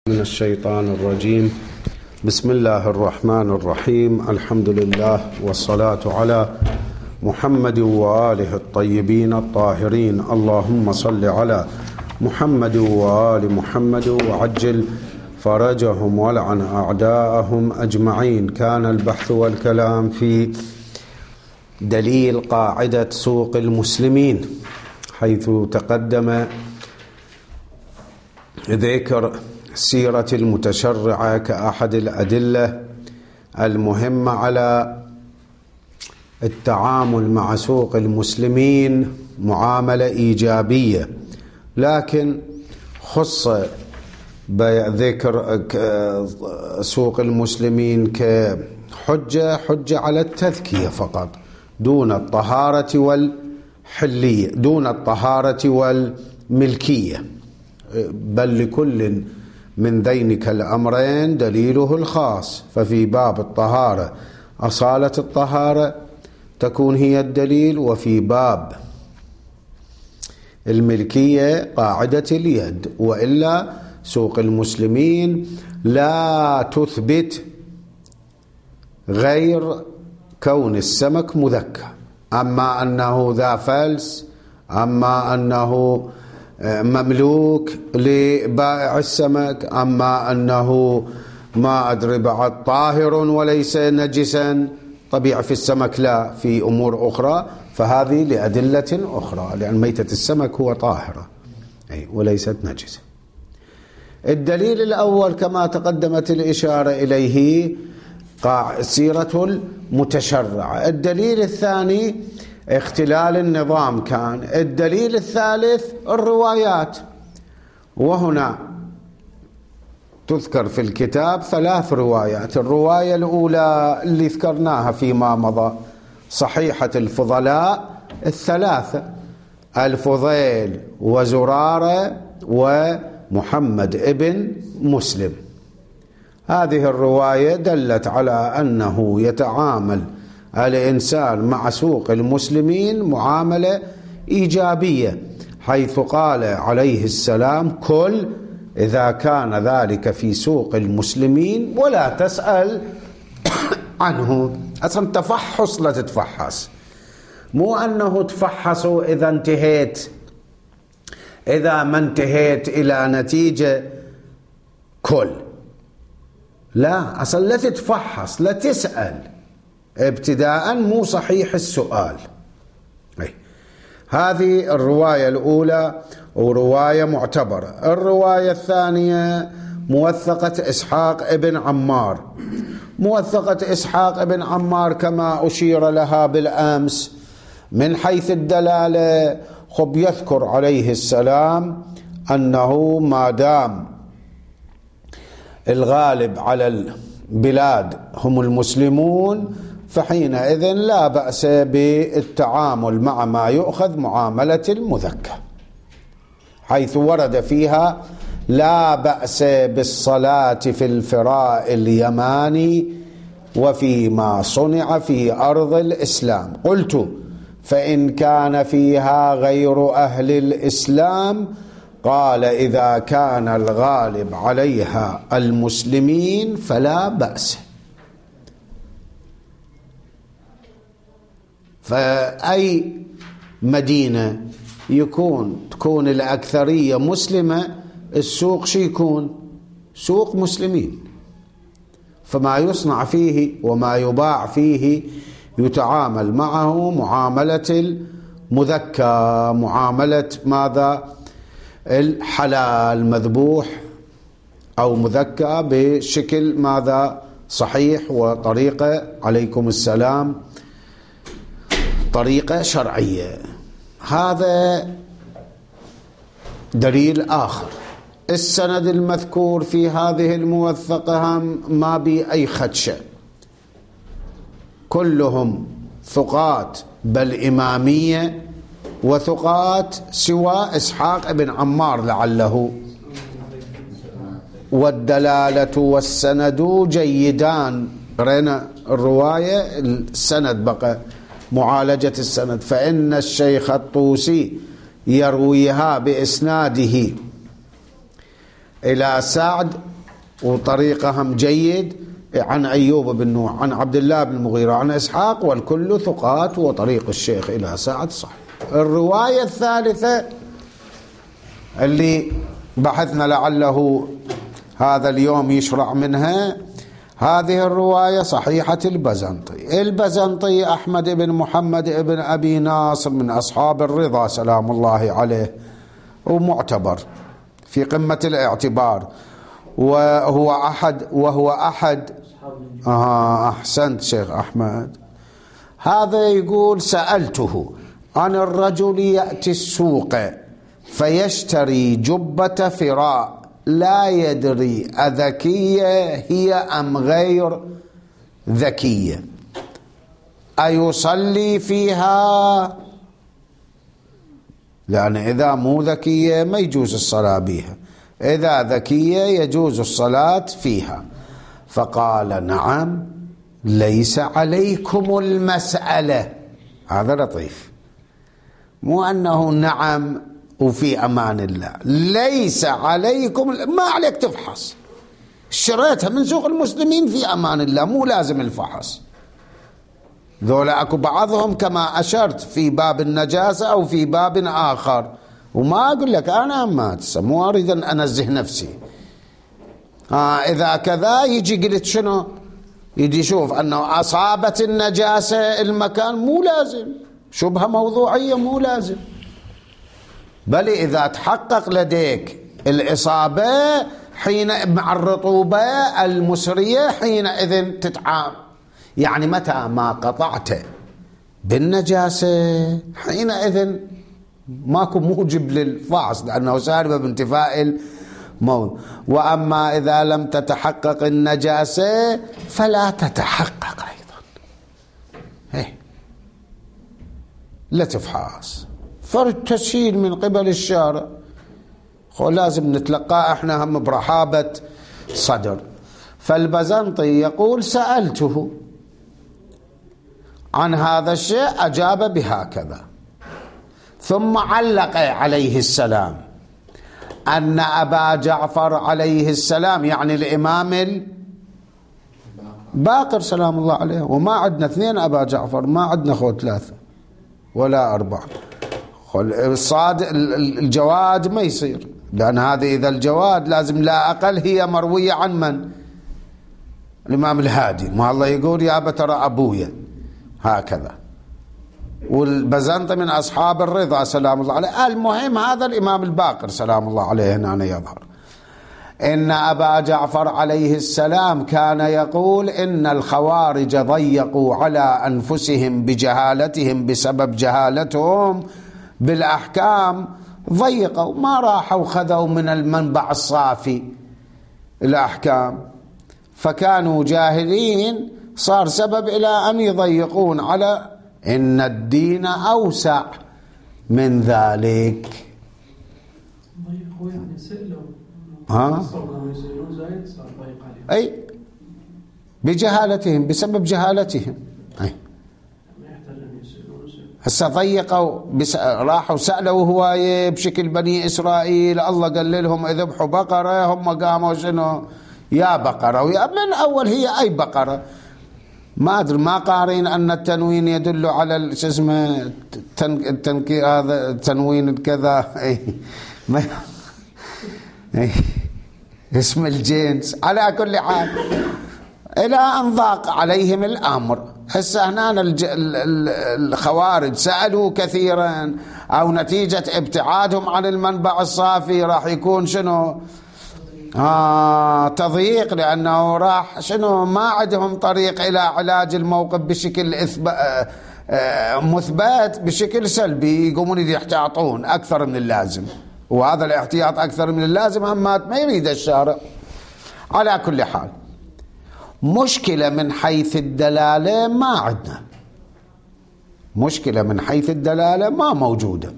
من الشيطان الرجيم. بسم الله الرحمن الرحيم. الحمد لله والصلاة على محمد وآله الطيبين الطاهرين. اللهم صل على محمد وآل محمد وعجل فرجهم ولعن أعداءهم أجمعين. كان البحث والكلام في دليل قاعدة سوق المسلمين، حيث تقدم ذكر سيرة المتشرعة كأحد الأدلة المهمة على التعامل مع سوق المسلمين معاملة إيجابية، لكن خص بذكر سوق المسلمين كحجة على التذكية فقط، دون الطهارة والحلية، دون الطهارة والملكية، بل لكل من ذينك الأمرين دليله الخاص. ففي باب الطهارة أصالة الطهارة تكون هي الدليل، وفي باب الملكية قاعدة اليد، وإلا سوق المسلمين لا تثبت غير كون السمك مذكى، أما أنه ذا فلس، أما أنه مملوك لبائع السمك، أما أنه ما أدري بعد طاهر وليس نجسا، طبيعة في السمك لا، في أمور أخرى، فهذه لأدلة أخرى، لأن ميتة السمك هو طاهرة وليست نجسة. الدليل الأول كما تقدمت الإشارة إليه سيرة المتشرع. الدليل الثاني اختلال النظام كان. الدليل الثالث الروايات، وهنا تذكر في الكتاب 3 روايات. الرواية الأولى اللي ذكرناها فيما مضى، صحيحة الفضلاء 3، الفضيل وزرارة ومحمد ابن مسلم. هذه الرواية دلت على أنه يتعامل الإنسان مع سوق المسلمين معاملة إيجابية، حيث قال عليه السلام: كل إذا كان ذلك في سوق المسلمين ولا تسأل عنه. أصلا تفحص، لا تتفحص، مو أنه تفحص إذا انتهيت، إذا ما انتهيت إلى نتيجة كل، لا، أصلا لا تتفحص، لا تسأل ابتداء، مو صحيح السؤال. هذه الرواية الأولى ورواية معتبرة. الرواية الثانية موثقة إسحاق ابن عمار. موثقة إسحاق ابن عمار كما أشير لها بالأمس من حيث الدلالة، يذكر عليه السلام أنه ما دام الغالب على البلاد هم المسلمون، فحينئذ لا بأس بالتعامل مع ما يؤخذ معاملة المذكى، حيث ورد فيها: لا بأس بالصلاة في الفراء اليماني وفيما صنع في أرض الإسلام. قلت: فإن كان فيها غير أهل الإسلام؟ قال: إذا كان الغالب عليها المسلمين فلا بأس. فأي مدينة تكون الأكثرية مسلمة، السوق شي يكون سوق مسلمين، فما يصنع فيه وما يباع فيه يتعامل معه معاملة المذكى، معاملة ماذا؟ الحلال، مذبوح أو مذكى بشكل ماذا؟ صحيح، وطريقة عليكم السلام طريقة شرعية. هذا دليل آخر. السند المذكور في هذه الموثقة ما بي أي خدشة، كلهم ثقات، بل إمامية وثقات، سوى إسحاق بن عمار لعله، والدلالة والسند جيدان. قرينا الرواية، السند بقى معالجة السند. فإن الشيخ الطوسي يرويها بإسناده إلى سعد وطريقهم جيد عن أيوب بن نوح عن عبد الله بن المغيرة عن إسحاق، والكل ثقات، وطريق الشيخ إلى سعد صحيح. الرواية الثالثة اللي بحثنا لعله هذا اليوم يشرع منها، هذه الرواية صحيحة البزنطي. البزنطي أحمد بن محمد بن أبي ناصر من أصحاب الرضا سلام الله عليه، ومعتبر في قمة الاعتبار، وهو أحد أحسنت شيخ أحمد. هذا يقول: سألته عن الرجل يأتي السوق فيشتري جبة فراء لا يدري أذكية هي أم غير ذكية، أيصلي فيها؟ لأن إذا مو ذكية ما يجوز الصلاة بها، إذا ذكية يجوز الصلاة فيها. فقال: نعم، ليس عليكم المسألة. هذا لطيف، مو أنه نعم وفي أمان الله، ليس عليكم، ما عليك تفحص، اشتريتها من سوق المسلمين في أمان الله، مو لازم الفحص. ذولا أكو بعضهم كما أشرت في باب النجاسة أو في باب آخر، وما أقول لك أنا ما مو أريد أن أنزه نفسي. إذا كذا يجي قلت شنو، يجي يشوف أنه أصابت النجاسة المكان، مو لازم، شبهة موضوعية مو لازم، بل إذا تحقق لديك الإصابة حين مع الرطوبة المسرية حينئذ تتعامل. يعني متى ما قطعت بالنجاسة حينئذ ماكو موجب للفحص، لأنه سالبة بانتفاء الموت. وأما إذا لم تتحقق النجاسة فلا تتحقق أيضا، لا تفحص، فرد تسهيل من قبل الشارع، لازم نتلقاه احنا هم برحابة صدر. فالبزنطي يقول: سألته عن هذا الشيء أجاب بهكذا، ثم علق عليه السلام أن أبا جعفر عليه السلام، يعني الإمام الباقر سلام الله عليه، وما عندنا 2 أبا جعفر، ما عندنا 3 ولا 4. الصاد الجواد ما يصير، لأن هذه إذا الجواد لازم لا أقل هي مروية عن من؟ الإمام الهادي، ما الله يقول يا بترى أبويا هكذا. والبزنطي من أصحاب الرضا سلام الله عليه. المهم هذا الإمام الباقر سلام الله عليه هنا يظهر إن أبا جعفر عليه السلام كان يقول: إن الخوارج ضيقوا على أنفسهم بجهالتهم، بسبب جهالتهم بالأحكام ضيقوا، ما راحوا خذوا من المنبع الصافي الأحكام، فكانوا جاهلين، صار سبب إلى أن يضيقون على. إن الدين أوسع من ذلك. ضيقوا يعني سئلوا، أي بجهالتهم، بسبب جهالتهم. أي هسه ضيقوا، راحوا سألوا هواية بشكل بني إسرائيل، الله قال لهم اذبحوا بقرة، هم قاموا شنو؟ يا بقرة، ويا من أول هي أي بقرة، ما أدري، ما قارين أن التنوين يدل على شو اسمه التنكير، هذا التنوين كذا اسم الجنس. على كل حال إلى أن ضاق عليهم الأمر. هسه هنا الخوارج سألوا كثيرا، أو نتيجة ابتعادهم عن المنبع الصافي راح يكون شنو؟ تضييق، لأنه راح شنو؟ ما عندهم طريق إلى علاج الموقف بشكل مثبت، بشكل سلبي، يقومون يحتاطون أكثر من اللازم، وهذا الاحتياط أكثر من اللازم همات ما يريد الشارع. على كل حال مشكلة من حيث الدلالة ما عندنا، مشكلة من حيث الدلالة ما موجودة،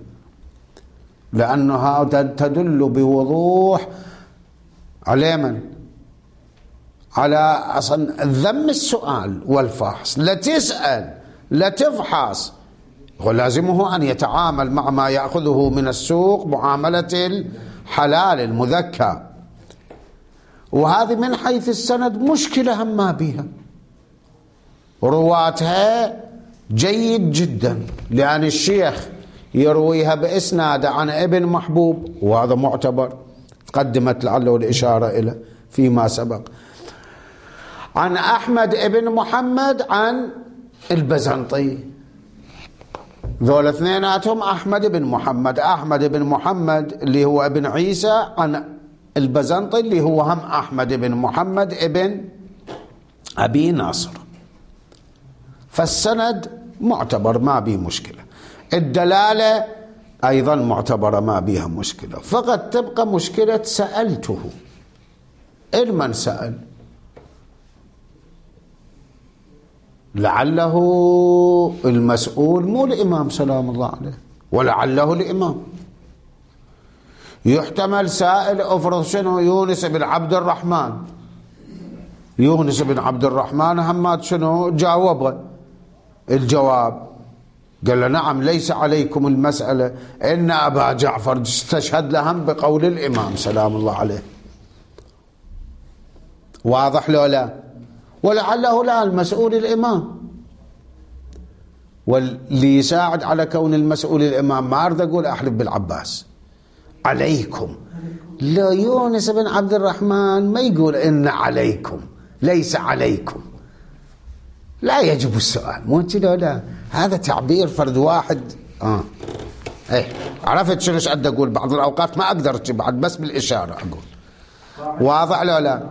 لأنها تدل بوضوح على من؟ على أصلا ذم السؤال والفحص. لا تسأل لا تفحص، ولازمه أن يتعامل مع ما يأخذه من السوق معاملة الحلال المذكى. وهذه من حيث السند مشكلة هم ما بيها، رواتها جيد جدا، لأن الشيخ يرويها بإسناد عن ابن محبوب، وهذا معتبر، تقدمت لعله الإشارة إلى فيما سبق، عن أحمد ابن محمد عن البزنطي. ذول اثنيناتهم أحمد بن محمد، أحمد بن محمد اللي هو ابن عيسى عن البزنطي اللي هو هم أحمد بن محمد ابن أبي ناصر، فالسند معتبر ما به مشكلة، الدلالة أيضا معتبرة ما بها مشكلة، فقط تبقى مشكلة سألته. من سأل؟ لعله المسؤول مو الإمام سلام الله عليه، ولعله الإمام. يحتمل سائل افرض شنو يونس بن عبد الرحمن، يونس بن عبد الرحمن همات شنو جاوبه الجواب، قال له نعم ليس عليكم المسألة، إن أبا جعفر استشهد لهم بقول الإمام سلام الله عليه. واضح لو لا؟ ولعله لا المسؤول الإمام، واللي يساعد على كون المسؤول الإمام ما أريد أقول أحلف بالعباس عليكم، لو يونس بن عبد الرحمن ما يقول إن عليكم ليس عليكم، لا يجب السؤال، مو كذا لا، هذا تعبير فرد واحد. ايه عرفت شنو قد اقول؟ بعض الاوقات ما اقدر بعد بس بالاشاره اقول. واضح لو لا؟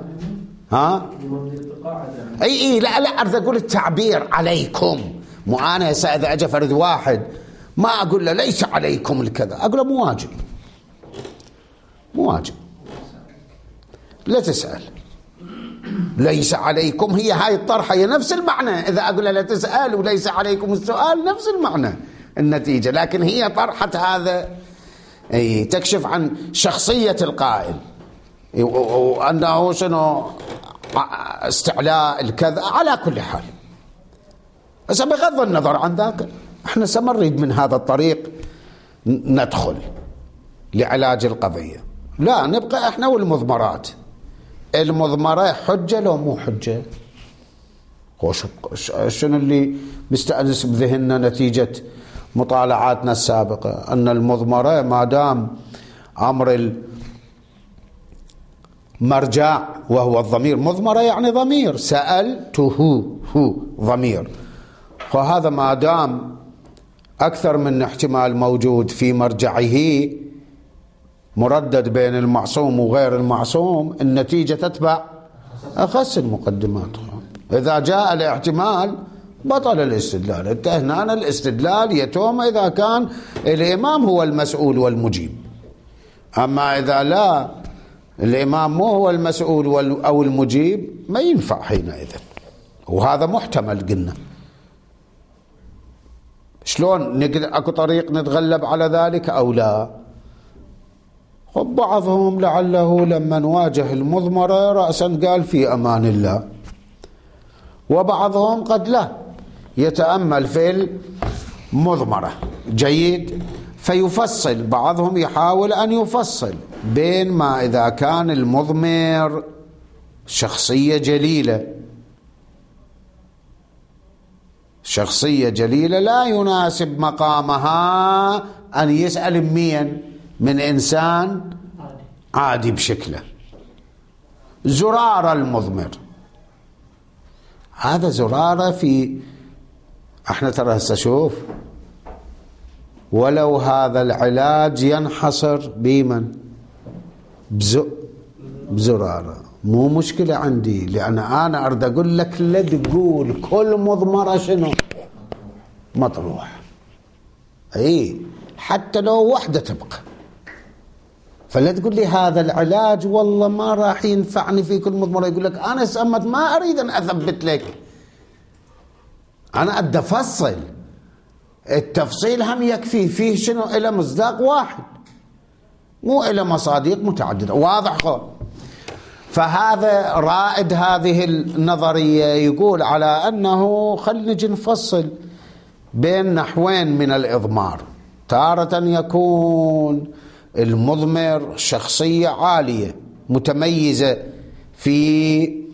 اي لا اريد اقول التعبير عليكم، مو انا اذا اجى فرد واحد ما اقول له ليس عليكم الكذا، اقول له مو واجب، مو واجب، لا تسال ليس عليكم، هي هاي الطرحة هي نفس المعنى، إذا أقول لا تسأل وليس عليكم السؤال نفس المعنى النتيجة، لكن هي طرحة هذا تكشف عن شخصية القائل وأنه شنو استعلاء الكذا. على كل حال بس بغض النظر عن ذاك احنا سنريد من هذا الطريق ندخل لعلاج القضية، لا نبقى احنا والمضمرات. المضمرة حجة لو مو حجة؟ شنو اللي مستأنس بذهننا نتيجة مطالعاتنا السابقة؟ أن المضمرة ما دام أمر المرجع وهو الضمير، مضمرة يعني ضمير، سألته هو ضمير، وهذا ما دام أكثر من احتمال موجود في مرجعه مردد بين المعصوم وغير المعصوم، النتيجة تتبع أخس المقدمات. إذا جاء الاحتمال بطل الاستدلال، انتهينا الاستدلال يتم إذا كان الإمام هو المسؤول والمجيب، أما إذا لا الإمام مو هو المسؤول أو المجيب ما ينفع حينئذ، وهذا محتمل. قلنا شلون نقدر أكو طريق نتغلب على ذلك أو لا؟ بعضهم لعله لما نواجه المضمرة رأسا قال في أمان الله، وبعضهم قد لا يتأمل في المضمرة جيد فيفصل، بعضهم يحاول أن يفصل بين ما إذا كان المضمر شخصية جليلة، شخصية جليلة لا يناسب مقامها أن يسأل من إنسان عادي بشكله. زرارة المضمر، هذا زرارة في احنا ترى هسه شوف، ولو هذا العلاج ينحصر بمن؟ بزرارة، مو مشكلة عندي، لأن أنا أريد أقول لك لا تقول كل مضمرة شنو مطروح، أي حتى لو وحدة تبقى، فلا تقول لي هذا العلاج والله ما راح ينفعني في كل مضمرة. يقول لك أنا سأمت ما أريد أن أثبت لك، أنا أدى أفصل، التفصيل هم يكفي فيه شنو إلى مصداق واحد مو إلى مصادق متعددة. واضح؟ فهذا رائد هذه النظرية يقول على أنه خلينا نجي نفصل بين نحوين من الإضمار، تارة يكون المضمر شخصية عالية متميزة في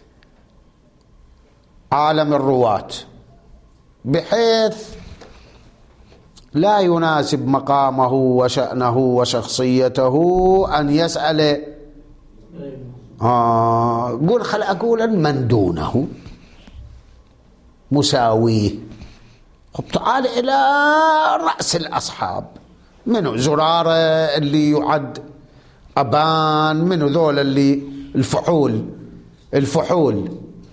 عالم الرواة، بحيث لا يناسب مقامه وشأنه وشخصيته أن يسأل قول خل أقول من دونه مساويه. تعال إلى رأس الأصحاب، منو زرارة اللي يعد أبان، منو ذول اللي الفحول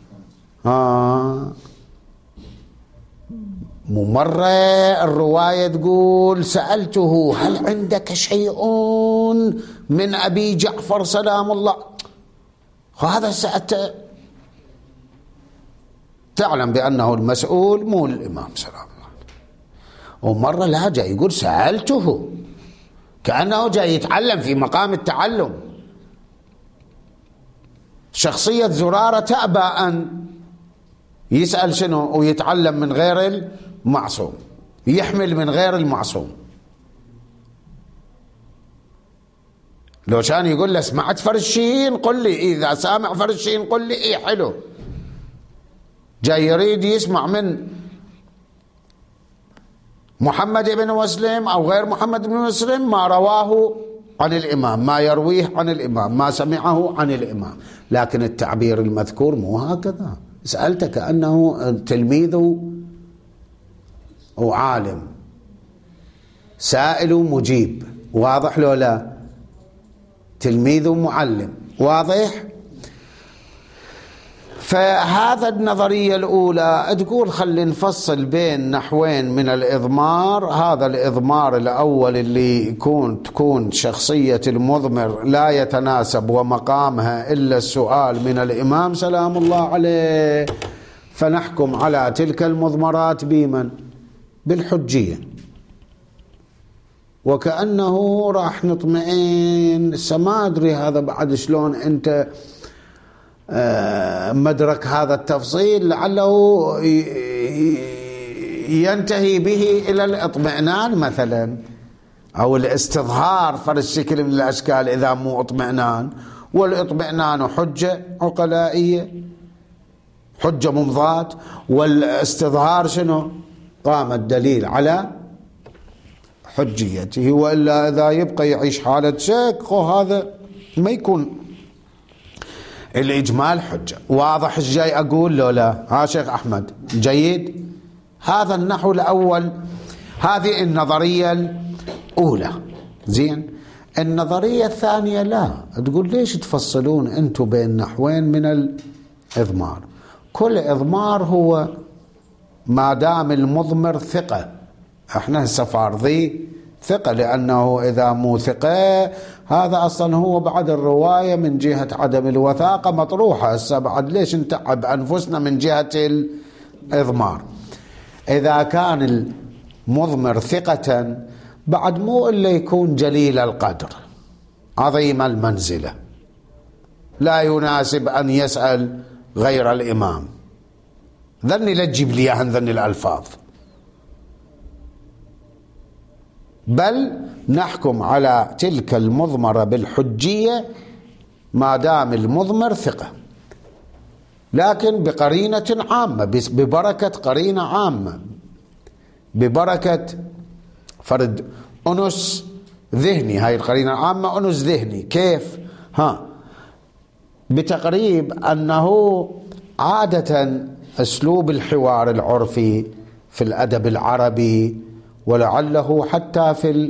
مرة الرواية تقول سألته هل عندك شيء من أبي جعفر سلام الله، هذا سألته تعلم بأنه المسؤول مو الإمام سلام الله. ومرة لا جاي يقول سألته كأنه جاي يتعلم في مقام التعلم. شخصية زرارة تأبى أن يسأل شنو ويتعلم من غير المعصوم، يحمل من غير المعصوم. لو كان يقول له سمعت فرشين قل لي، إذا سامع فرشين قل لي إيه حلو. جاي يريد يسمع من محمد بن مسلم أو غير محمد بن مسلم ما رواه عن الإمام، ما يرويه عن الإمام، ما سمعه عن الإمام. لكن التعبير المذكور مو هكذا. سألت كأنه تلميذ وعالم، سائل ومجيب، واضح لو لا؟ تلميذ ومعلم، واضح؟ فهذا النظرية الأولى تقول خلي نفصل بين نحوين من الإضمار. هذا الإضمار الأول اللي تكون شخصية المضمر لا يتناسب ومقامها إلا السؤال من الإمام سلام الله عليه، فنحكم على تلك المضمرات بمن؟ بالحجية. وكأنه راح نطمئن. ما أدري هذا بعد شلون أنت مدرك هذا التفصيل، لعله ينتهي به إلى الاطمئنان مثلا، أو الاستظهار فرد شكل من الأشكال إذا مو اطمئنان. والاطمئنان حجة عقلائية، حجة ممضاة، والاستظهار شنو؟ قام الدليل على حجيته. وإلا إذا يبقى يعيش حالة شك هذا ما يكون الإجمال حجة. واضح ايش جاي أقول لو لا؟ شيخ أحمد جيد. هذا النحو الأول، هذه النظرية الأولى. زين، النظرية الثانية لا تقول ليش تفصلون أنتم بين نحوين من الإضمار؟ كل إضمار هو ما دام المضمر ثقة. احنا هسه فارضي ثقة، لأنه إذا مو ثقة هذا أصلا هو بعد الرواية من جهة عدم الوثاقة مطروحة. هسه بعد ليش نتعب أنفسنا من جهة الإضمار؟ إذا كان المضمر ثقة بعد مو إلا يكون جليل القدر عظيم المنزلة، لا يناسب أن يسأل غير الإمام. ذني لا تجيب لي عن ذني الألفاظ، بل نحكم على تلك المضمرة بالحجية ما دام المضمر ثقة، لكن بقرينة عامة، ببركة قرينة عامة، ببركة فرد أنس ذهني. هاي القرينة العامة أنس ذهني. كيف؟ بتقريب أنه عادة أسلوب الحوار العرفي في الأدب العربي، ولعله حتى في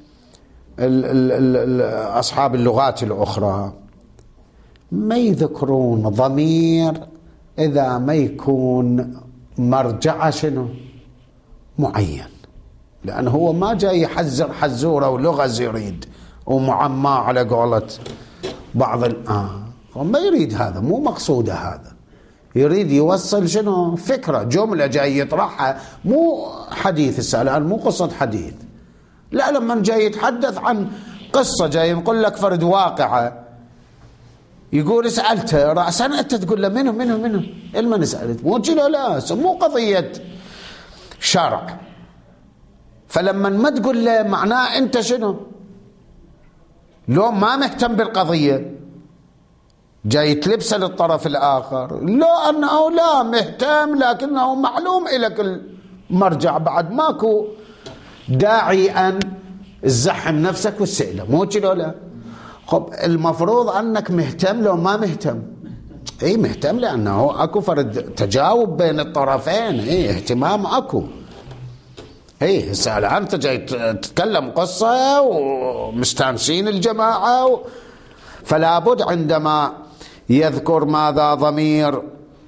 أصحاب اللغات الأخرى، ما يذكرون ضمير إذا ما يكون مرجع شنو معين، لأنه هو ما جاي يحزر حزورة ولغز يريد ومعمى على قولة بعض ما يريد هذا، مو مقصوده هذا. يريد يوصل شنو؟ فكرة، جملة جاي يطرحها، مو حديث السؤال، مو قصة حديث. لا، لما جاي يتحدث عن قصة، جاي نقول لك فرد واقعة، يقول سألته رأسا، أنت تقول له منه المن سألت، مو لا مو قضية شرع. فلما ما تقول له معناه أنت شنو؟ لو ما مهتم بالقضية، جاي تلبسه للطرف الآخر، لا أنه لا مهتم لكنه معلوم إلك المرجع، بعد ماكو داعي أن تزحم نفسك والسئلة، مو كده لا. خب المفروض أنك مهتم لو ما مهتم، اي مهتم لأنه اكو فرد تجاوب بين الطرفين، اي اهتمام اكو. اي هسه الآن انت جاي تتكلم قصة ومستانسين الجماعة فلا بد عندما يذكر ماذا ضمير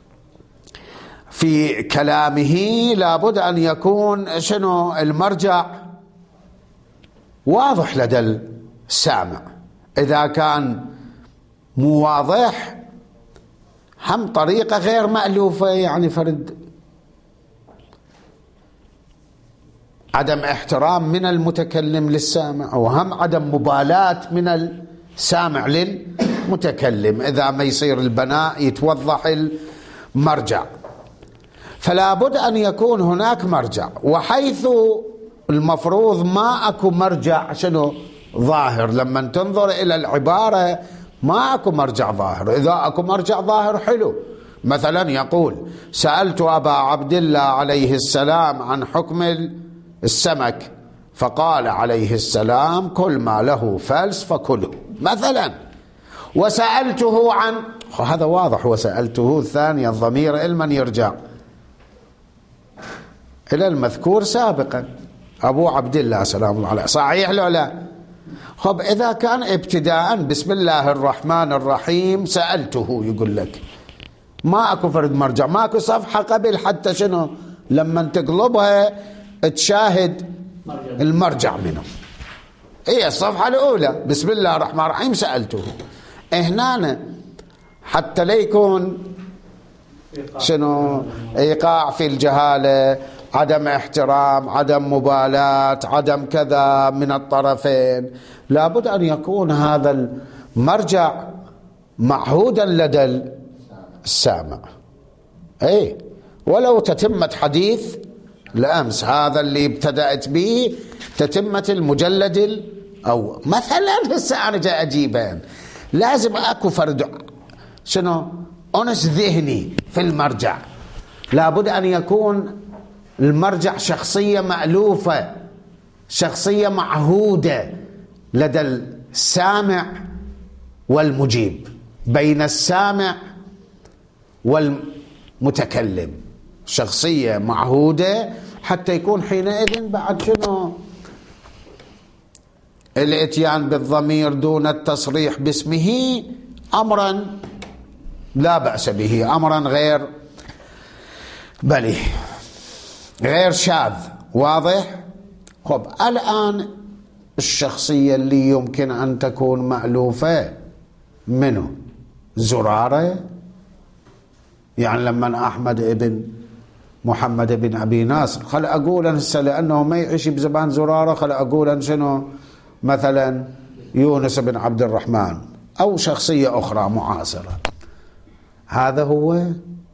في كلامه لابد أن يكون شنو المرجع واضح لدى السامع. إذا كان مو واضح هم طريقة غير مألوفة، يعني فرد عدم احترام من المتكلم للسامع، وهم عدم مبالاة من السامع للمتكلم إذا ما يصير البناء يتوضح المرجع. فلا بد أن يكون هناك مرجع، وحيث المفروض ما أكو مرجع شنو ظاهر، لما تنظر إلى العبارة ما أكو مرجع ظاهر. إذا أكو مرجع ظاهر حلو، مثلا يقول سألت أبا عبد الله عليه السلام عن حكم السمك فقال عليه السلام كل ما له فلس فكله مثلا، وسألته عن، هذا واضح، وسألته الثانية الضمير لمن يرجع إلى المذكور سابقا أبو عبد الله سلام الله عليه، صحيح لو لا؟ خب إذا كان ابتداء بسم الله الرحمن الرحيم سألته، يقول لك ما أكو فرد مرجع، ما أكو صفحة قبل حتى شنو لما تقلبها تشاهد المرجع منه. هي الصفحة الأولى بسم الله الرحمن الرحيم سألته. هنا حتى لا يكون شنو إيقاع في الجهالة، عدم احترام، عدم مبالاة، عدم كذا من الطرفين، لابد أن يكون هذا المرجع معهودا لدى السامع. أي ولو تتمة حديث الأمس هذا اللي ابتدأت به تتمة المجلد أو مثلا هسه أنا جاي أجيبين، لازم أكو فرد شنو أنس ذهني في المرجع، لابد أن يكون المرجع شخصية مألوفة، شخصية معهودة لدى السامع والمجيب، بين السامع والمتكلم، شخصية معهودة حتى يكون حينئذ بعد شنو الاتيان بالضمير دون التصريح باسمه أمرا لا بأس به، أمرا غير بلي غير شاذ. واضح؟ خب الآن الشخصية اللي يمكن أن تكون مألوفة منه زرارة، يعني لما أحمد ابن محمد بن أبي ناصر خل أقول هسه لأنه ما يعيش بزبان زرارة، خل أقول شنو مثلا يونس بن عبد الرحمن أو شخصية أخرى معاصرة، هذا هو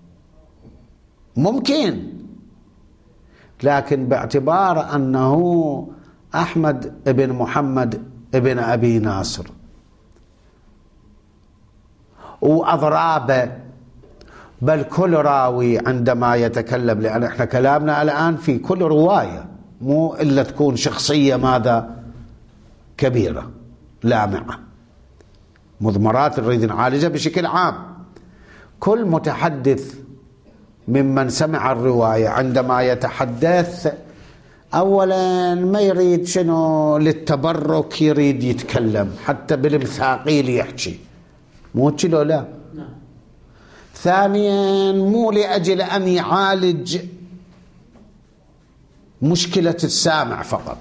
ممكن، لكن باعتبار أنه أحمد بن محمد بن أبي ناصر وأضرابه، بل كل راوي عندما يتكلم، لأن احنا كلامنا الآن في كل رواية، مو إلا تكون شخصية ماذا كبيرة لامعة، مضمرات نريد نعالجها بشكل عام. كل متحدث ممن سمع الرواية عندما يتحدث أولا ما يريد شنو للتبرك، يريد يتكلم حتى بالمثاقيل يحكي، مو كده لا. ثانيا مو لأجل أن يعالج مشكلة السامع فقط،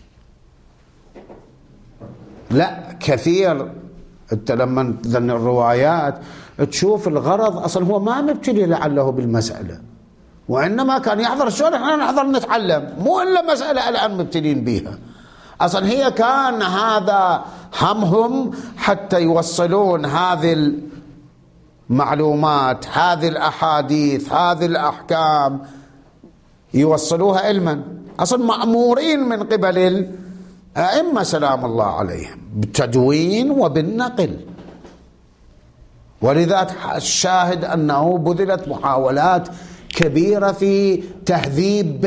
لا، كثير انت لما تذن الروايات تشوف الغرض اصلا هو ما مبتلي لعله بالمسألة، وإنما كان يحضر الشغل، احنا نحضر نتعلم، مو إلا مسألة الآن مبتلين بيها، أصلا هي كان هذا همهم حتى يوصلون هذه المعلومات، هذه الأحاديث، هذه الأحكام، يوصلوها علما، أصلا مأمورين من قبل الأئمة سلام الله عليهم بالتدوين وبالنقل. ولذا الشاهد أنه بذلت محاولات كبيرة في تهذيب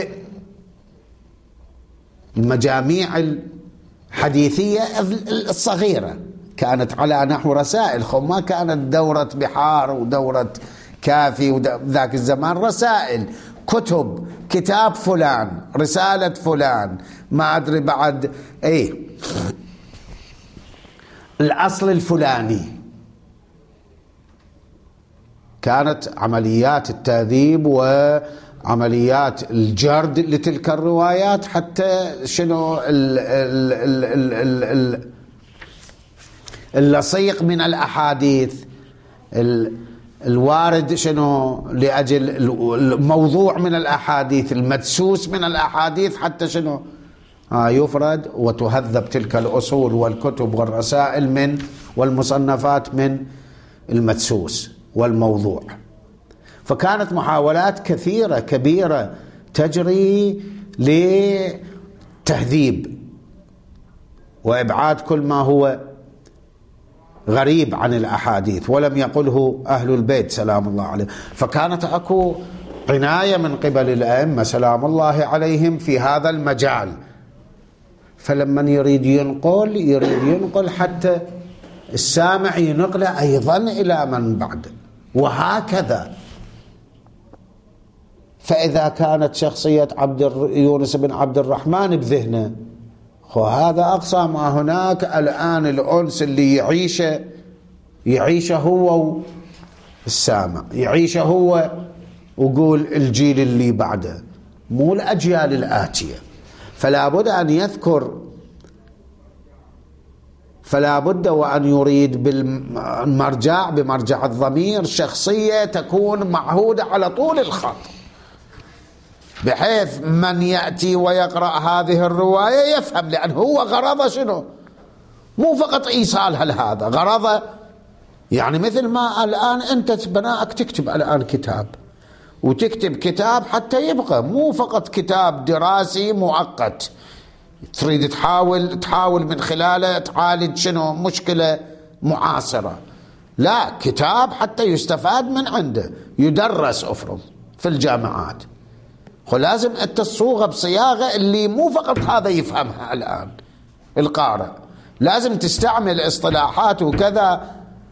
المجاميع الحديثية الصغيرة، كانت على نحو رسائل، ما كانت دورة بحار ودورة كافي وذاك الزمان، رسائل، كتب، كتاب فلان، رسالة فلان، ما أدري بعد الأصل الفلاني. كانت عمليات التهذيب وعمليات الجرد لتلك الروايات حتى شنو اللصيق من الأحاديث، الوارد شنو لأجل الموضوع من الأحاديث، المدسوس من الأحاديث، حتى شنو يفرد وتهذب تلك الأصول والكتب والرسائل والمصنفات من المدسوس والموضوع. فكانت محاولات كثيرة كبيرة تجري لتهذيب وإبعاد كل ما هو غريب عن الأحاديث ولم يقله أهل البيت سلام الله عليهم. فكانت أكو عناية من قبل الأئمة سلام الله عليهم في هذا المجال. فلما يريد ينقل حتى السامع ينقله أيضا إلى من بعده، وهكذا. فإذا كانت شخصية يونس بن عبد الرحمن بذهنه، هذا أقصى ما هناك الآن، الأنس اللي يعيشه هو السامع، يعيشه هو وقول الجيل اللي بعده، مو الأجيال الآتية. فلا بد أن يذكر، فلا بد وأن يريد بمرجع الضمير شخصية تكون معهودة على طول الخط، بحيث من يأتي ويقرأ هذه الرواية يفهم، لأن هو غرضه شنو؟ مو فقط إيصالها لهذا، غرضه يعني مثل ما الآن أنت بناءك تكتب الآن كتاب، وتكتب كتاب حتى يبقى، مو فقط كتاب دراسي مؤقت تريد تحاول من خلاله تعالج شنو مشكلة معاصرة، لا، كتاب حتى يستفاد من عنده، يدرس أفرض في الجامعات. لازم أنت تصوغه بصياغة اللي مو فقط هذا يفهمها الآن القارئ، لازم تستعمل اصطلاحات وكذا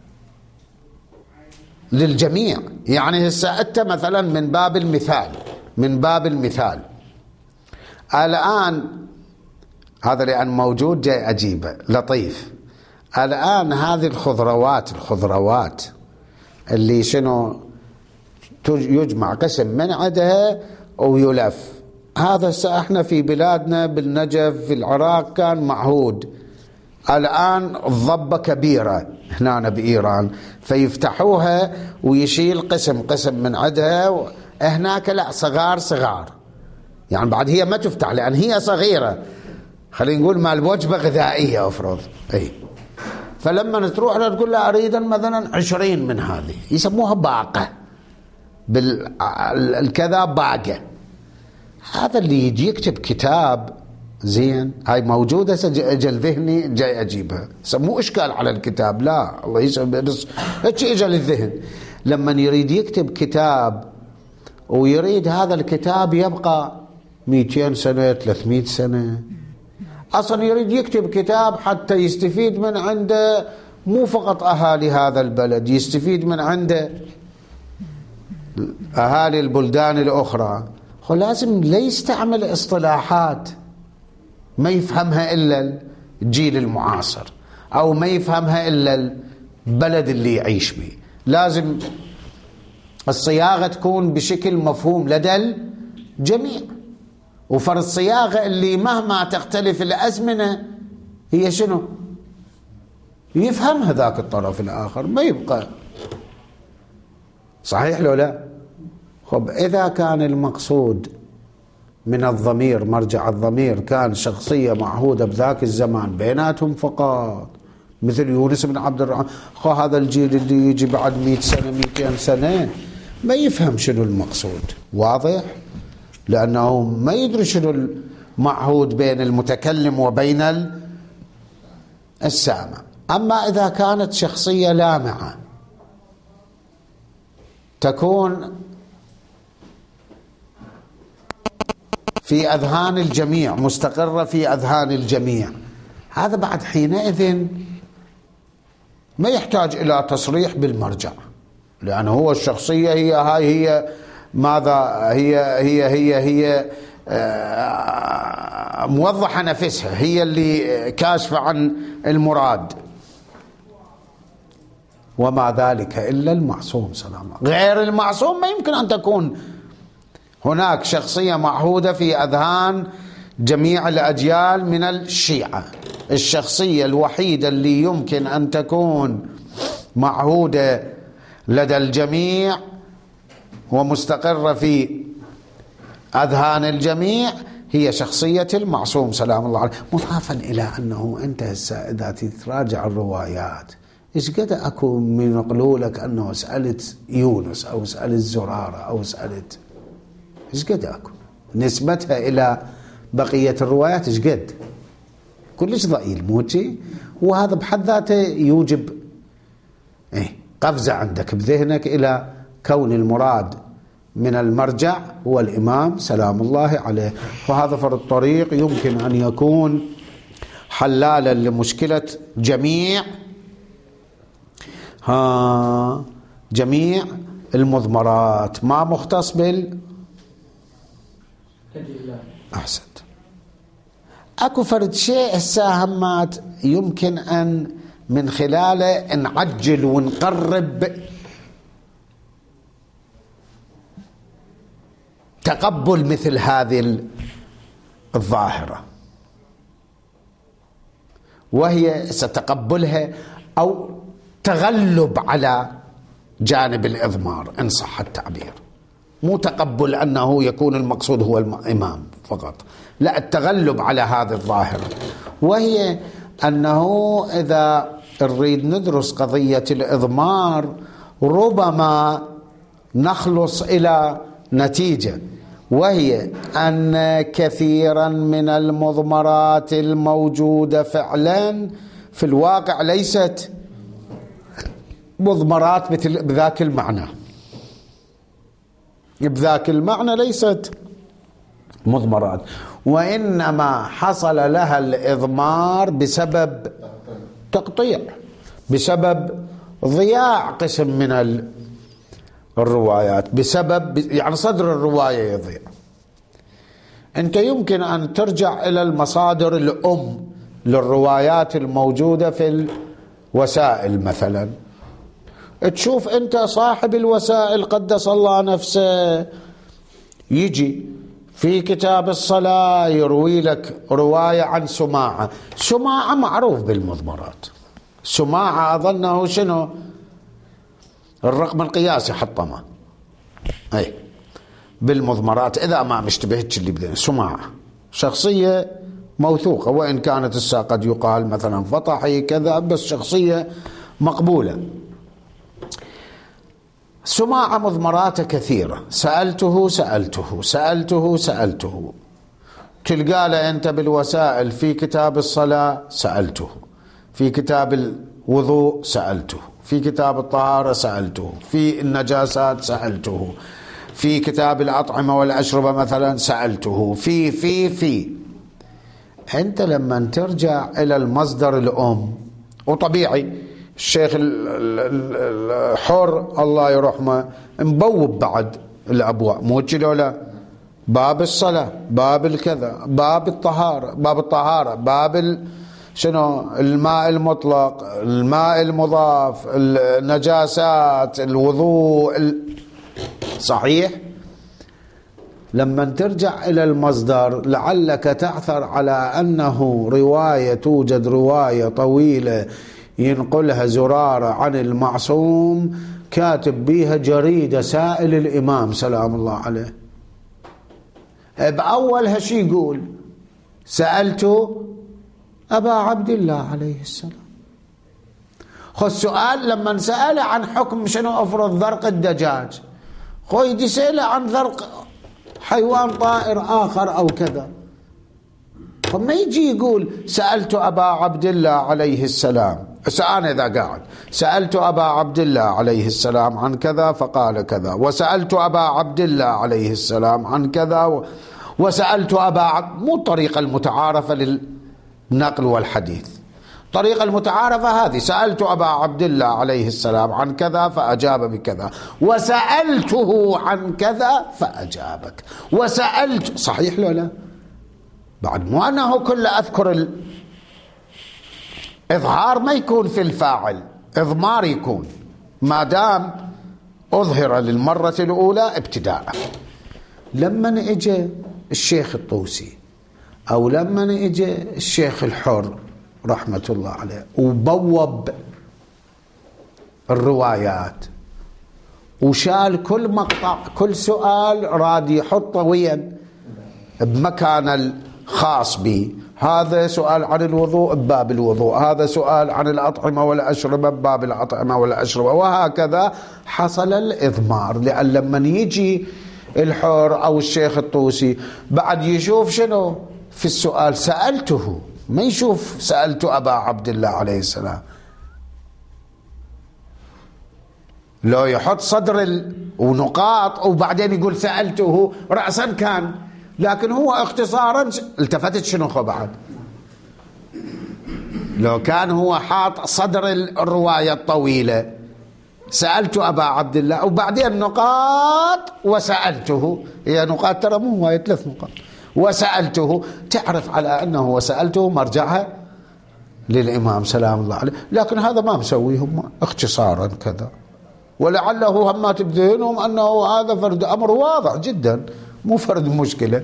للجميع. يعني هسه أنت مثلا من باب المثال الآن، هذا لأن موجود جاي أجيبه لطيف. الآن هذه الخضروات اللي شنو يجمع قسم من عندها ويلف، هذا احنا في بلادنا بالنجف في العراق كان معهود. الآن الضبة كبيرة هنا بإيران، فيفتحوها ويشيل قسم من عندها، هناك لا، صغار يعني بعد هي ما تفتح لأن هي صغيرة، خلينا نقول مال وجبة غذائية أفرض. فلما تروح لها تقول لها أريد مثلا 20 من هذه، يسموها باقة بالكذا باقة. هذا اللي يجي يكتب كتاب زين، هاي موجودة أجل ذهني جاي أجيبها، مو إشكال على الكتاب، لا الله يسمى، بس أجل الذهن. لما يريد يكتب كتاب ويريد هذا الكتاب يبقى 200 سنة 300 سنة، أصلا يريد يكتب كتاب حتى يستفيد من عنده مو فقط أهالي هذا البلد، يستفيد من عنده أهالي البلدان الأخرى. لازم لا يستعمل اصطلاحات ما يفهمها إلا الجيل المعاصر، أو ما يفهمها إلا البلد اللي يعيش به. لازم الصياغة تكون بشكل مفهوم لدى الجميع، وفرض الصياغة اللي مهما تختلف الأزمنة هي شنو يفهمها ذاك الطرف الآخر، ما يبقى صحيح لو لا. إذا كان المقصود من الضمير، مرجع الضمير، كان شخصية معهودة بذاك الزمان بيناتهم فقط، مثل يونس بن عبد الرحمن، هذا الجيل اللي يجي بعد 100 سنة 200 سنة ما يفهم شنو المقصود، واضح؟ لأنه ما يدري شنو المعهود بين المتكلم وبين السامع. أما إذا كانت شخصية لامعة تكون في أذهان الجميع، مستقرة في أذهان الجميع، هذا بعد حينئذ ما يحتاج إلى تصريح بالمرجع، لأن هو الشخصية هي ماذا هي موضحة نفسها، هي اللي كاشفة عن المراد، وما ذلك إلا المعصوم سلام الله. غير المعصوم ما يمكن أن تكون هناك شخصية معهودة في أذهان جميع الأجيال من الشيعة. الشخصية الوحيدة اللي يمكن أن تكون معهودة لدى الجميع ومستقرة في أذهان الجميع هي شخصية المعصوم سلام الله عليه. مضافا إلى أنه أنت هسه إذا تراجع الروايات إيش قد أكو من يقولوا لك أنه سألت يونس أو سألت زرارة أو سألت، إيش قد أكو نسبتها إلى بقية الروايات إيش قد، كلش ضئيل موجي. وهذا بحد ذاته يوجب قفزة عندك بذهنك إلى كون المراد من المرجع هو الإمام سلام الله عليه. وهذا فرد الطريق يمكن أن يكون حلالا لمشكلة جميع المضمرات، ما مختص أحسنت. أكو فرد شيء الساهمات يمكن أن من خلاله نعجل ونقرب تقبل مثل هذه الظاهرة، وهي ستقبلها أو تغلب على جانب الإضمار إن صح التعبير، مو تقبل أنه يكون المقصود هو الإمام فقط، لا، التغلب على هذه الظاهرة، وهي أنه إذا نريد ندرس قضية الإضمار ربما نخلص إلى نتيجة، وهي أن كثيرا من المضمرات الموجودة فعلا في الواقع ليست مضمرات بذاك المعنى، بذاك المعنى ليست مضمرات، وإنما حصل لها الإضمار بسبب تقطيع، بسبب ضياع قسم من الروايات، بسبب يعني صدر الرواية يضيع. أنت يمكن أن ترجع إلى المصادر الأم للروايات الموجودة في الوسائل مثلا، تشوف أنت صاحب الوسائل قدس الله نفسه يجي في كتاب الصلاة يروي لك رواية عن سماعة. سماعة معروف بالمضمرات، سماعة أظنه شنو الرقم القياسي حطمه بالمضمرات إذا ما مشتبهتش اللي بدنا. سماعة شخصية موثوقة، وإن كانت الساعة قد يقال مثلا فطحي كذا، بس شخصية مقبولة. سماعة مضمراته كثيرة، سألته تلقى له أنت بالوسائل في كتاب الصلاة سألته، في كتاب الوضوء سألته، في كتاب الطهارة سألته، في النجاسات سألته، في كتاب الأطعمة والأشربة مثلا سألته، في أنت لما ترجع إلى المصدر الأم، وطبيعي الشيخ الحر الله يرحمه مبوب بعد الأبواب، مو كذا، باب الصلاة، باب الكذا، باب الطهارة، باب شنو الماء المطلق، الماء المضاف، النجاسات، الوضوء صحيح. لما ترجع إلى المصدر لعلك تعثر على أنه توجد رواية طويلة ينقلها زرارة عن المعصوم كاتب بيها جريدة سائل الإمام سلام الله عليه، بأولها شي يقول سألت أبا عبد الله عليه السلام. خو السؤال لما سأله عن حكم شنو أفرض ذرق الدجاج، خو يدي سأله عن ذرق حيوان طائر آخر أو كذا، فما يجي يقول سألت أبا عبد الله عليه السلام، أنا إذا قاعد سألت أبا عبد الله عليه السلام عن كذا فقال كذا، وسألت أبا عبد الله عليه السلام عن كذا، وسألت مو الطريقة المتعارفة للنقل والحديث. الطريقة المتعارفة هذه: سألت أبا عبد الله عليه السلام عن كذا فأجاب بكذا، وسألته عن كذا فأجابك، وسألت. صحيح لو لا؟ بعد مو أنه كله أذكر إظهار ما يكون في الفاعل، إضمار يكون، ما دام أظهر للمرة الأولى ابتداء. لما اجى الشيخ الطوسي أو لما اجى الشيخ الحر رحمة الله عليه وبوب الروايات وشال كل مقطع، كل سؤال راد يحطه وين بمكان الخاص به. هذا سؤال عن الوضوء بباب الوضوء، هذا سؤال عن الأطعمة والأشربة بباب الأطعمة والأشربة، وهكذا حصل الإضمار. لأن لما يجي الحر أو الشيخ الطوسي بعد يشوف شنو في السؤال سألته، ما يشوف سألت أبا عبد الله عليه السلام. لو يحط صدر ونقاط وبعدين يقول سألته رأسا كان، لكن هو اختصارا التفتت شنو بعد. لو كان هو حاط صدر الرواية الطويلة سألت أبا عبد الله وبعدين نقاط وسألته، هي نقاط ترى مو هواية 3 نقاط، وسألته، تعرف على أنه وسألته مرجعها للإمام سلام الله عليه. لكن هذا ما مسويهم اختصارا كذا، ولعله همات بذهنهم أنه هذا فرد أمر واضح جدا، مو فرد مشكلة.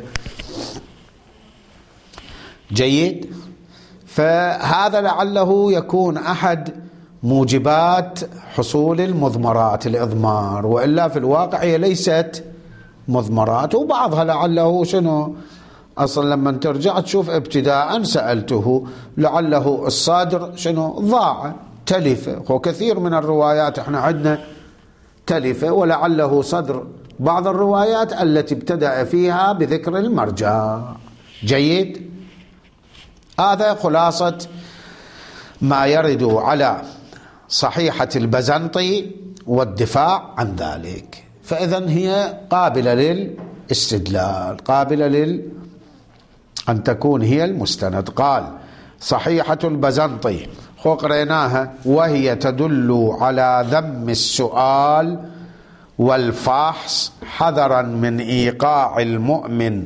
جيد. فهذا لعله يكون أحد موجبات حصول المضمرات، الإضمار، وإلا في الواقع هي ليست مضمرات. وبعضها لعله شنو أصلا لما ترجع تشوف ابتداء سألته لعله الصادر شنو ضاع تلفة، وكثير من الروايات احنا عندنا تلفة، ولعله صدر بعض الروايات التي ابتدأ فيها بذكر المرجع. جيد. هذا خلاصة ما يرد على صحيحة البزنطي والدفاع عن ذلك. فإذن هي قابلة للاستدلال، قابلة أن تكون هي المستند. قال صحيحة البزنطي قريناها: وهي تدل على ذم السؤال والفحص حذرا من إيقاع المؤمن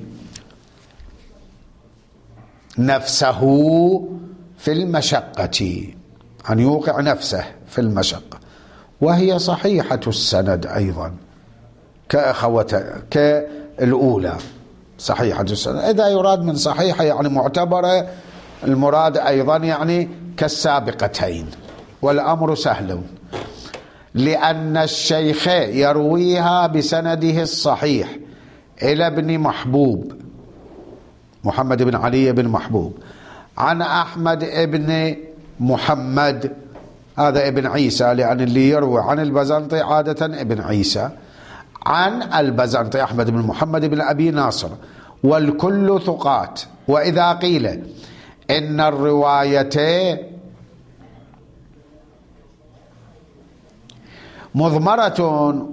نفسه في المشقة، أن يوقع نفسه في المشقة. وهي صحيحة السند أيضا كالأولى صحيحة السند. إذا يراد من صحيحة يعني معتبرة، المراد أيضا يعني كالسابقتين، والأمر سهل، لأن الشيخ يرويها بسنده الصحيح إلى ابن محبوب، محمد بن علي بن محبوب، عن أحمد ابن محمد، هذا ابن عيسى، لأن اللي يروي عن البزنطي عادة ابن عيسى، عن البزنطي أحمد بن محمد بن أبي ناصر، والكل ثقات. وإذا قيل إن الروايتين مضمرة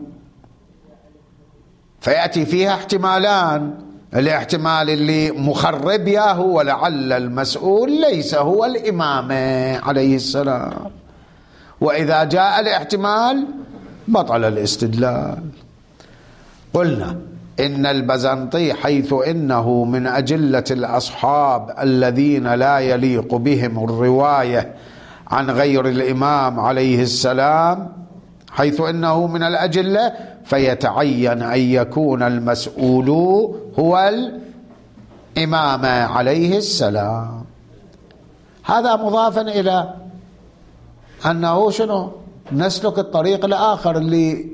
فيأتي فيها احتمالان: الاحتمال اللي مخرب ياهو ولعل المسؤول ليس هو الإمام عليه السلام، وإذا جاء الاحتمال بطل الاستدلال. قلنا إن البزنطي حيث إنه من أجلة الأصحاب الذين لا يليق بهم الرواية عن غير الإمام عليه السلام، حيث إنه من الأجلة، فيتعين أن يكون المسؤول هو الإمام عليه السلام. هذا مضافا إلى أنه شنو نسلك الطريق الآخر اللي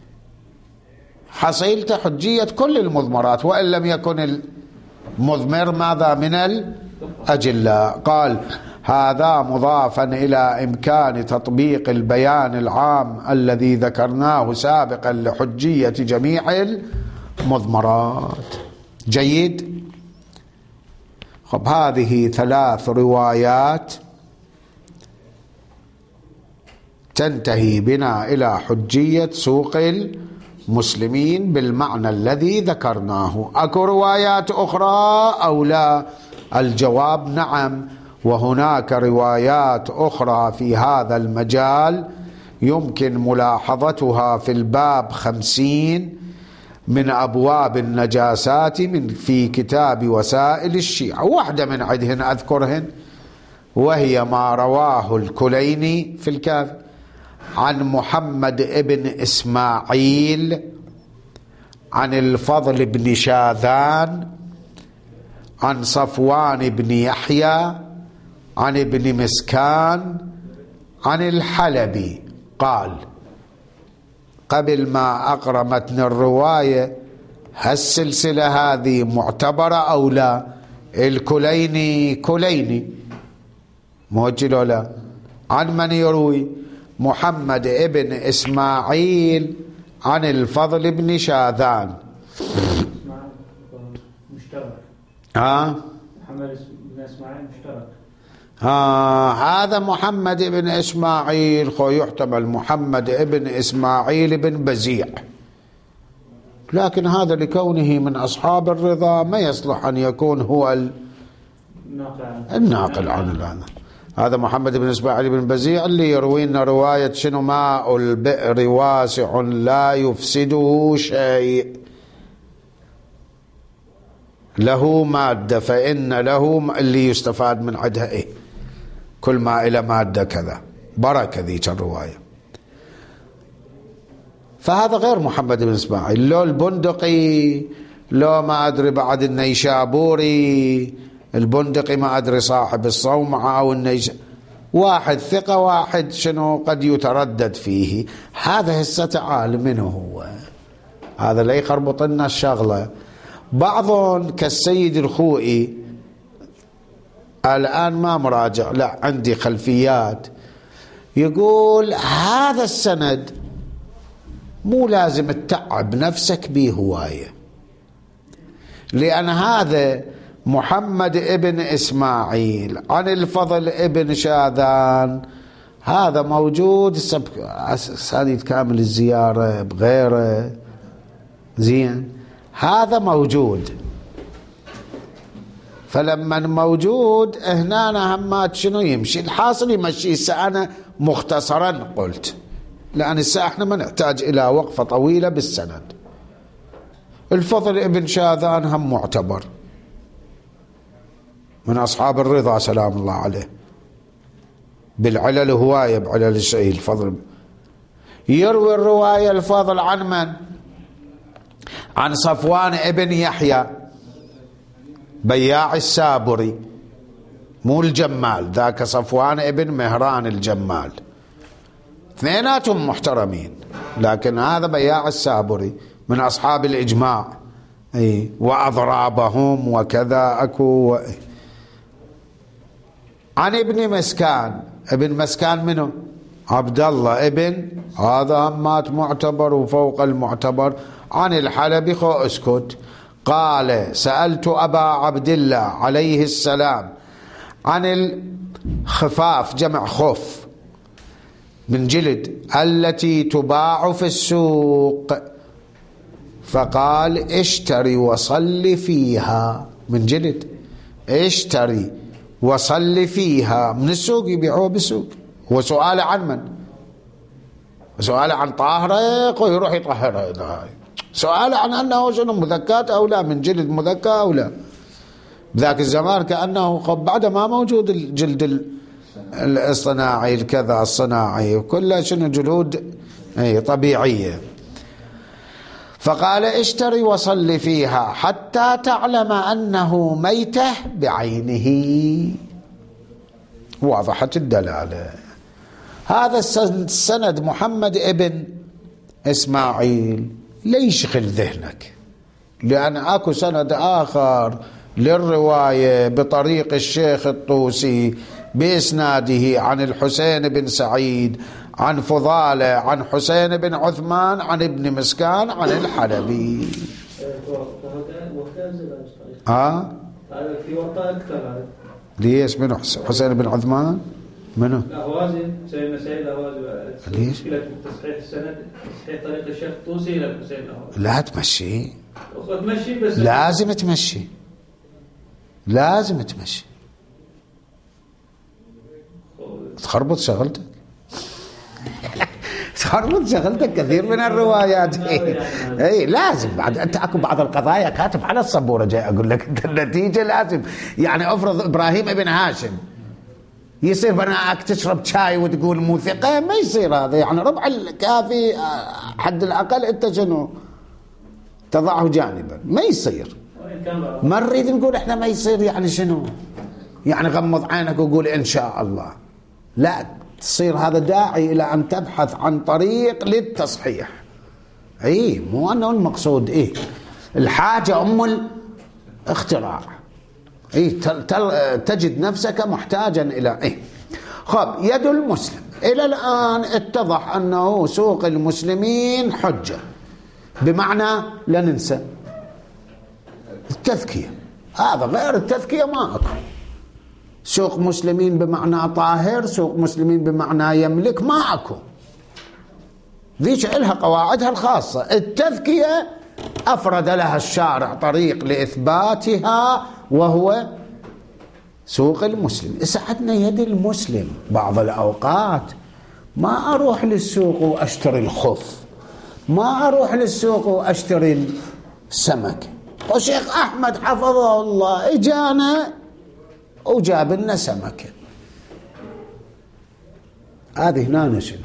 حصيلته حجية كل المضمرات، وإن لم يكن المضمر ماذا من الأجلاء. قال هذا مضافا إلى إمكان تطبيق البيان العام الذي ذكرناه سابقا لحجية جميع المضمرات. جيد. خب هذه 3 روايات تنتهي بنا إلى حجية سوق المسلمين بالمعنى الذي ذكرناه. أكو روايات أخرى أو لا؟ الجواب نعم، وهناك روايات أخرى في هذا المجال يمكن ملاحظتها في الباب 50 من أبواب النجاسات في كتاب وسائل الشيعة. واحدة من عدهن أذكرهن، وهي ما رواه الكليني في الكافي عن محمد ابن إسماعيل عن الفضل بن شاذان عن صفوان بن يحيى عن ابن مسكان عن الحلبي قال: قبل ما أقرأ متن الرواية، هالسلسلة هذه معتبرة أو لا؟ الكليني كليني موجه له لا؟ عن من يروي؟ محمد ابن إسماعيل عن الفضل بن شاذان. مشترك. محمد بن إسماعيل مشترك. هذا محمد بن إسماعيل يحتمل محمد بن إسماعيل بن بزيع، لكن هذا لكونه من أصحاب الرضا ما يصلح أن يكون هو الناقل عن هذا. هذا محمد بن إسماعيل بن بزيع اللي يروينا رواية شنو؟ ماء البئر واسع لا يفسده شيء، له مادة فإن له اللي يستفاد من عدها إيه؟ كل ما إلى مادة كذا، بركة ذيك الرواية. فهذا غير محمد بن إسماعيل، لو البندقي، لو ما أدري بعد النيشابوري، البندقي ما أدري صاحب الصومعة أو واحد ثقة، واحد شنو قد يتردد فيه. هذا هسه تعال منه هو، هذا لا يخربط لنا الشغلة. بعضهم كالسيد الخوئي، الآن ما مراجع، لا عندي خلفيات، يقول هذا السند مو لازم تتعب نفسك به هواية، لأن هذا محمد ابن إسماعيل عن الفضل ابن شاذان هذا موجود ساديد كامل الزيارة بغيره، زين هذا موجود. فلما موجود هنا همات شنو يمشي؟ الحاصل يمشي. أنا مختصرا قلت، لأن احنا ما نحتاج إلى وقفة طويلة بالسند. الفضل ابن شاذان هم معتبر من أصحاب الرضا سلام الله عليه، بالعلل هواية، بعلل الشيء. الفضل يروي الرواية الفضل عن من؟ عن صفوان ابن يحيى بياع السابري، مو الجمال، ذاك صفوان ابن مهران الجمال، اثنيناتهم محترمين، لكن هذا بياع السابري من أصحاب الإجماع، وأضرابهم وكذا أكو. عن ابن مسكان، ابن مسكان منه؟ عبد الله ابن، هذا مات معتبر وفوق المعتبر. عن الحلبي اسكت. قال: سألت أبا عبد الله عليه السلام عن الخفاف، جمع خف من جلد، التي تباع في السوق، فقال: اشتري وصل فيها. من جلد، اشتري وصل فيها، من السوق يبيعوه بالسوق. هو سؤال عن من؟ سؤال عن طاهرة يروح يطهرها، سؤال عن أنه شنو مذكات أو لا، من جلد مذكى أو لا. بذاك الزمان كأنه بعد ما موجود الجلد الصناعي الكذا الصناعي، وكلها شنو جلود طبيعية. فقال: اشتري وصل فيها حتى تعلم أنه ميتة بعينه. واضحة الدلالة. هذا السند محمد ابن إسماعيل لا يشغل ذهنك، لأن أكو سند آخر للرواية بطريق الشيخ الطوسي بإسناده عن الحسين بن سعيد عن فضالة عن حسين بن عثمان عن ابن مسكان عن الحلبي. في وقت أكثر. ليش من حسين بن عثمان؟ منو؟ الأهوازي مسائل الأهوازي. ليش؟ مشكلة تصحيح السند، تصحيح طريق الشيخ الطوسي إلى مسائل الأهوازي. لا تمشي. تمشي بس. لازم تمشي. لازم تمشي. تخربط شغلتك. تخربط شغلتك كثير من الروايات. اي لازم. بعد انت اكو بعض القضايا كاتب على السبوره جاي اقول لك انت النتيجه لازم. يعني افرض ابراهيم ابن هاشم يصير بناءك تشرب شاي وتقول مو ثقه، ما يصير هذا. يعني ربع الكافي حد الاقل انت شنو تضعه جانبا، ما يصير. ما نريد نقول احنا ما يصير يعني شنو، يعني غمض عينك وقول ان شاء الله. لا، تصير هذا داعي الى ان تبحث عن طريق للتصحيح. اي مو انه المقصود ايه الحاجه ام الاختراع. اي تجد نفسك محتاجا الى ايه. خب، يد المسلم الى الان اتضح انه سوق المسلمين حجه، بمعنى لا ننسى التذكيه. هذا غير التذكيه ما اكو. سوق مسلمين بمعنى طاهر، سوق مسلمين بمعنى يملك، ما اكو. ذيك إلها قواعدها الخاصة. التذكية أفرد لها الشارع طريق لإثباتها وهو سوق المسلم. عندنا يد المسلم بعض الأوقات ما أروح للسوق وأشتري الخف، ما أروح للسوق وأشتري السمك. وشيخ أحمد حفظه الله إجانا وجاب لنا سمكة. هذه هنا شنو؟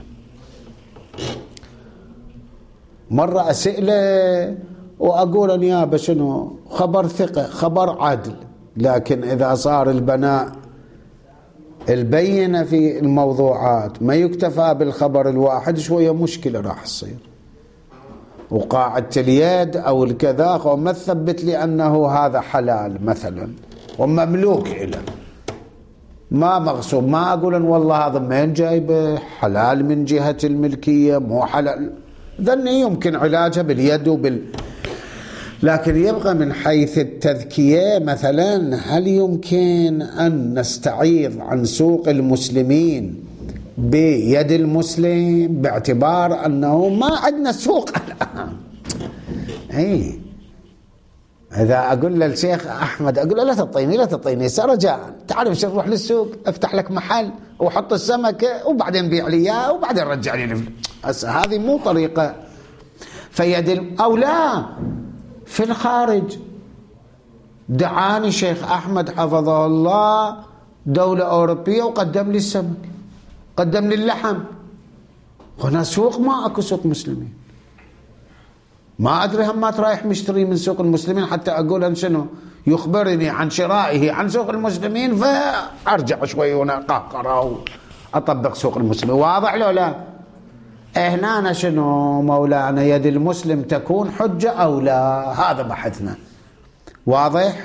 مرة أسئله وأقول نيابة شنو خبر ثقة خبر عدل، لكن إذا صار البناء البينة في الموضوعات ما يكتفى بالخبر الواحد، شوية مشكلة راح تصير. وقاعدة اليد أو الكذا وما تثبت لي أنه هذا حلال مثلا ومملوك إله، ما مغصوب. ما أقول إن والله هذا من جايبه حلال من جهة الملكية مو حلال، ذني يمكن علاجها باليد لكن يبقى من حيث التذكية مثلا، هل يمكن أن نستعيض عن سوق المسلمين بيد المسلم باعتبار أنه ما عندنا سوق الآن؟ أي إذا أقول للشيخ أحمد أقول له لا تعطيني رجاء، تعال مش نروح للسوق أفتح لك محل وحط السمكة وبعدين بيع لي إياه وبعدين رجع لي. هذه مو طريقة. فيد أو لا، في الخارج دعاني شيخ أحمد حفظه الله دولة أوروبية وقدم لي السمك، قدم لي اللحم. هنا سوق ما أكو سوق مسلمين. ما أدري هم ما رايح مشتري من سوق المسلمين حتى أقول أن شنو يخبرني عن شرائه عن سوق المسلمين فأرجع شوي هنا قهقرة وأطبق سوق المسلمين. واضح لو لا؟ هنا شنو مولانا يد المسلم تكون حجة أو لا؟ هذا بحثنا. واضح؟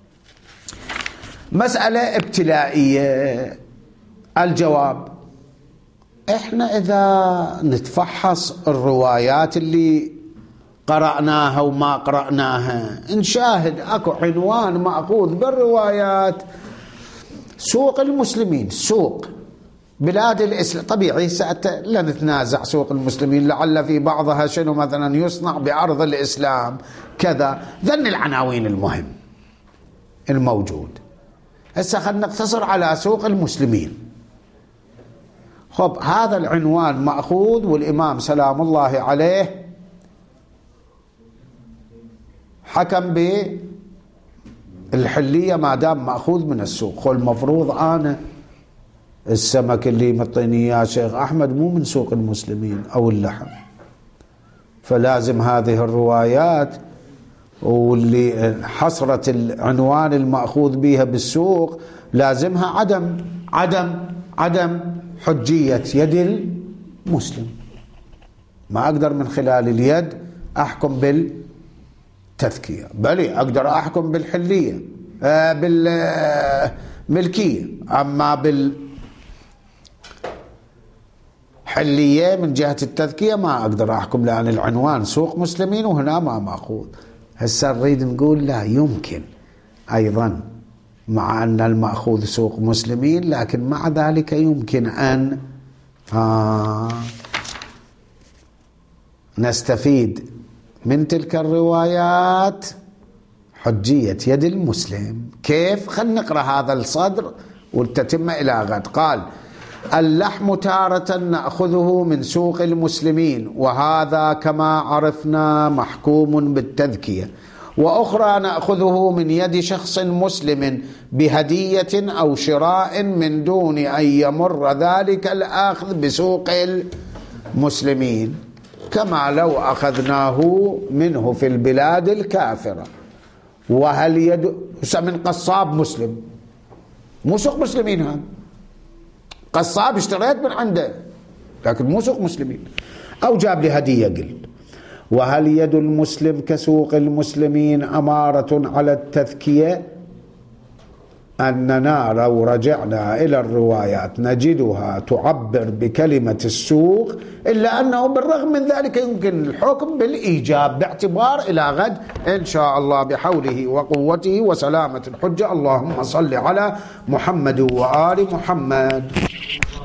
مسألة ابتلائية. الجواب، احنا إذا نتفحص الروايات اللي قرأناها وما قرأناها نشاهد اكو عنوان مأخوذ بالروايات سوق المسلمين، سوق بلاد الإسلام. طبيعي لا نتنازع سوق المسلمين، لعل في بعضها شنو مثلا يصنع بأرض الإسلام كذا. ذن العناوين المهم الموجود. هسه خلينا نقتصر على سوق المسلمين. خب، هذا العنوان مأخوذ والإمام سلام الله عليه حكم بالحلية ما دام مأخوذ من السوق. خو المفروض أنا السمك اللي مطيني اياه شيخ أحمد مو من سوق المسلمين أو اللحم، فلازم هذه الروايات واللي حصرت العنوان المأخوذ بها بالسوق لازمها عدم حجية يد المسلم. ما أقدر من خلال اليد أحكم بالتذكية، بل أقدر أحكم بالحلية بالملكية، أما بالحلية من جهة التذكية ما أقدر أحكم، لأن العنوان سوق مسلمين وهنا ما مأخوذ. هسه نريد نقول لا يمكن أيضا مع أن المأخوذ سوق مسلمين، لكن مع ذلك يمكن أن نستفيد من تلك الروايات حجية يد المسلم. كيف؟ خلينا نقرأ هذا الصدر والتتمة إلى غد. قال: اللحم تارة نأخذه من سوق المسلمين، وهذا كما عرفنا محكوم بالتذكية، وأخرى نأخذه من يد شخص مسلم بهدية أو شراء من دون أن يمر ذلك الآخذ بسوق المسلمين، كما لو أخذناه منه في البلاد الكافرة. وهل يد من قصاب مسلم، مو سوق مسلمين، هذا قصاب اشتريت من عنده لكن مو سوق مسلمين، أو جاب لي هدية. قلت: وهل يد المسلم كسوق المسلمين أمارة على التذكية؟ أننا لو رجعنا إلى الروايات نجدها تعبر بكلمة السوق، إلا أنه بالرغم من ذلك يمكن الحكم بالإيجاب، باعتبار إلى غد إن شاء الله بحوله وقوته وسلامة الحجة. اللهم صل على محمد وآل محمد.